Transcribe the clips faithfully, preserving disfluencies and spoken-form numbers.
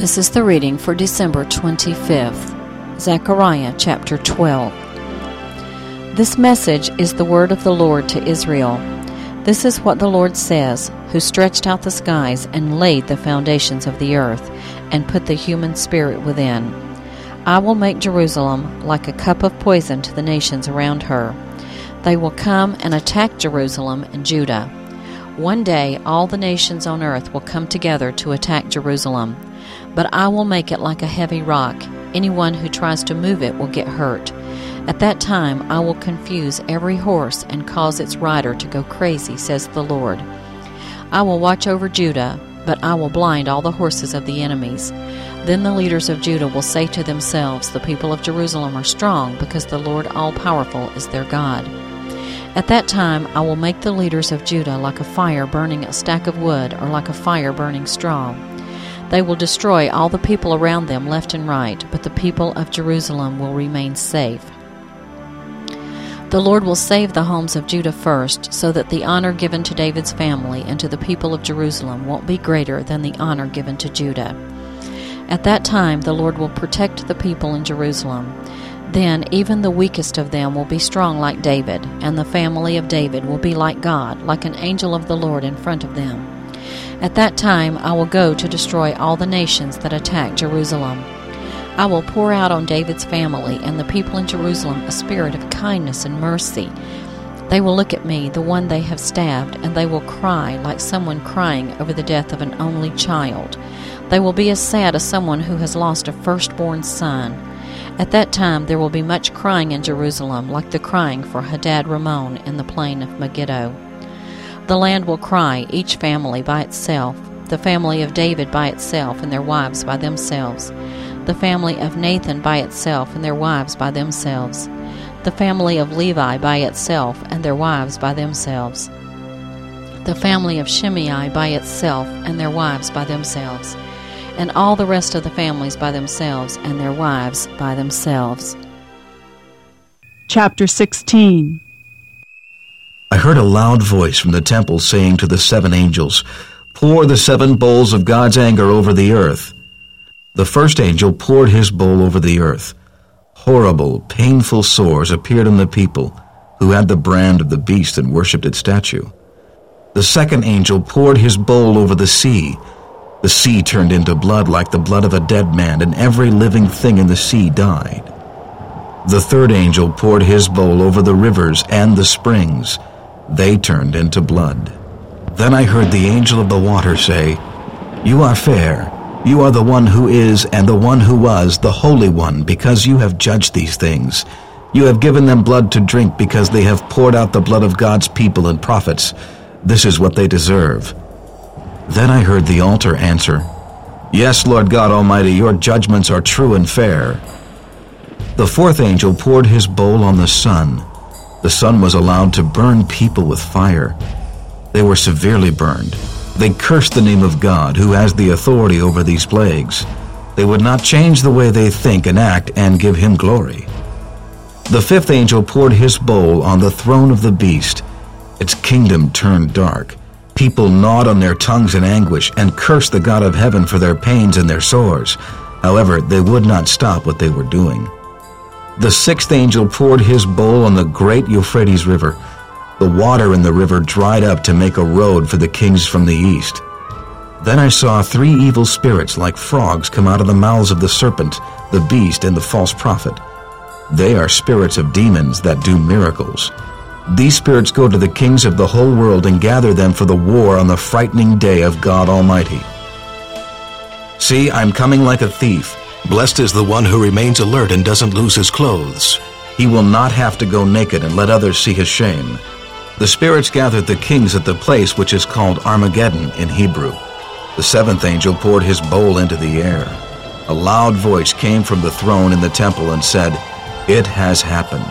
This is the reading for December twenty-fifth, Zechariah chapter twelve. This message is the word of the Lord to Israel. This is what the Lord says, who stretched out the skies and laid the foundations of the earth, and put the human spirit within. I will make Jerusalem like a cup of poison to the nations around her. They will come and attack Jerusalem and Judah. One day all the nations on earth will come together to attack Jerusalem. But I will make it like a heavy rock. Anyone who tries to move it will get hurt. At that time I will confuse every horse and cause its rider to go crazy, says the Lord. I will watch over Judah, but I will blind all the horses of the enemies. Then the leaders of Judah will say to themselves, the people of Jerusalem are strong, because the Lord all-powerful is their God. At that time I will make the leaders of Judah like a fire burning a stack of wood, or like a fire burning straw. They will destroy all the people around them left and right, but the people of Jerusalem will remain safe. The Lord will save the homes of Judah first, so that the honor given to David's family and to the people of Jerusalem won't be greater than the honor given to Judah. At that time the Lord will protect the people in Jerusalem. Then even the weakest of them will be strong like David, and the family of David will be like God, like an angel of the Lord in front of them. At that time I will go to destroy all the nations that attack Jerusalem. I will pour out on David's family and the people in Jerusalem a spirit of kindness and mercy. They will look at me, the one they have stabbed, and they will cry like someone crying over the death of an only child. They will be as sad as someone who has lost a firstborn son. At that time there will be much crying in Jerusalem, like the crying for Hadad Rimmon in the plain of Megiddo. The land will cry, each family by itself, the family of David by itself and their wives by themselves, the family of Nathan by itself and their wives by themselves, the family of Levi by itself and their wives by themselves, the family of Shimei by itself and their wives by themselves, and all the rest of the families by themselves and their wives by themselves. Chapter sixteen. I heard a loud voice from the temple saying to the seven angels, "Pour the seven bowls of God's anger over the earth." The first angel poured his bowl over the earth. Horrible, painful sores appeared on the people who had the brand of the beast and worshipped its statue. The second angel poured his bowl over the sea. The sea turned into blood like the blood of a dead man, and every living thing in the sea died. The third angel poured his bowl over the rivers and the springs. They turned into blood. Then I heard the angel of the water say, "You are fair. You are the one who is and the one who was, the Holy One, because you have judged these things. You have given them blood to drink because they have poured out the blood of God's people and prophets. This is what they deserve." Then I heard the altar answer, "Yes, Lord God Almighty, your judgments are true and fair." The fourth angel poured his bowl on the sun. The sun was allowed to burn people with fire. They were severely burned. They cursed the name of God, who has the authority over these plagues. They would not change the way they think and act and give him glory. The fifth angel poured his bowl on the throne of the beast. Its kingdom turned dark. People gnawed on their tongues in anguish and cursed the God of heaven for their pains and their sores. However, they would not stop what they were doing. The sixth angel poured his bowl on the great Euphrates River. The water in the river dried up to make a road for the kings from the east. Then I saw three evil spirits like frogs come out of the mouths of the serpent, the beast, and the false prophet. They are spirits of demons that do miracles. These spirits go to the kings of the whole world and gather them for the war on the frightening day of God Almighty. "See, I'm coming like a thief. Blessed is the one who remains alert and doesn't lose his clothes. He will not have to go naked and let others see his shame." The spirits gathered the kings at the place which is called Armageddon in Hebrew. The seventh angel poured his bowl into the air. A loud voice came from the throne in the temple and said, "It has happened."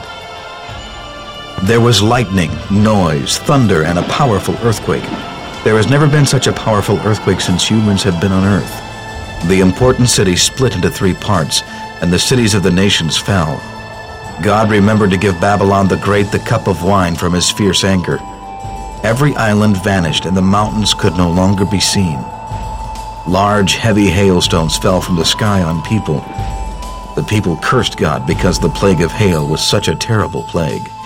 There was lightning, noise, thunder, and a powerful earthquake. There has never been such a powerful earthquake since humans have been on earth. The important city split into three parts, and the cities of the nations fell. God remembered to give Babylon the Great the cup of wine from his fierce anger. Every island vanished, and the mountains could no longer be seen. Large, heavy hailstones fell from the sky on people. The people cursed God because the plague of hail was such a terrible plague.